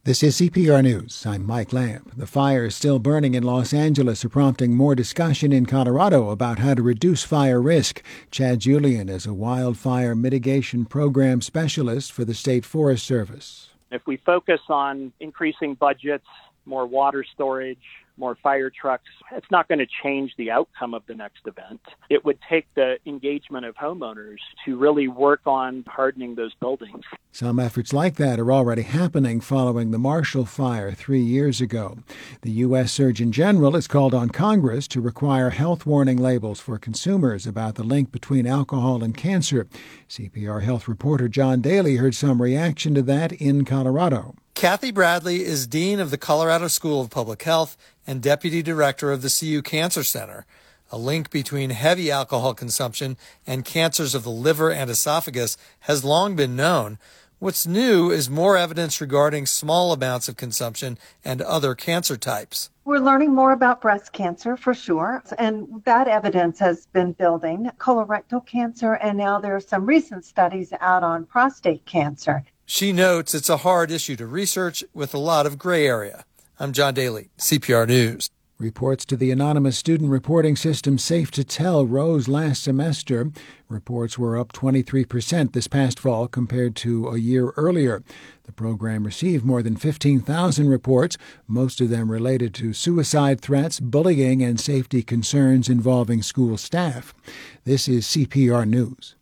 This is CPR News. I'm Mike Lamb. The fires still burning in Los Angeles are prompting more discussion in Colorado about how to reduce fire risk. Chad Julian is a wildfire mitigation program specialist for the State Forest Service. If we focus on increasing budgets, more water storage, more fire trucks, it's not going to change the outcome of the next event. It would take the engagement of homeowners to really work on hardening those buildings. Some efforts like that are already happening following the Marshall Fire 3 years ago. The U.S. Surgeon General has called on Congress to require health warning labels for consumers about the link between alcohol and cancer. CPR Health reporter John Daly heard some reaction to that in Colorado. Kathy Bradley is Dean of the Colorado School of Public Health and Deputy Director of the CU Cancer Center. A link between heavy alcohol consumption and cancers of the liver and esophagus has long been known. What's new is more evidence regarding small amounts of consumption and other cancer types. We're learning more about breast cancer for sure, and that evidence has been building. Colorectal cancer, and now there are some recent studies out on prostate cancer. She notes it's a hard issue to research with a lot of gray area. I'm John Daly, CPR News. Reports to the anonymous student reporting system Safe to Tell rose last semester. Reports were up 23% this past fall compared to a year earlier. The program received more than 15,000 reports, most of them related to suicide threats, bullying, and safety concerns involving school staff. This is CPR News.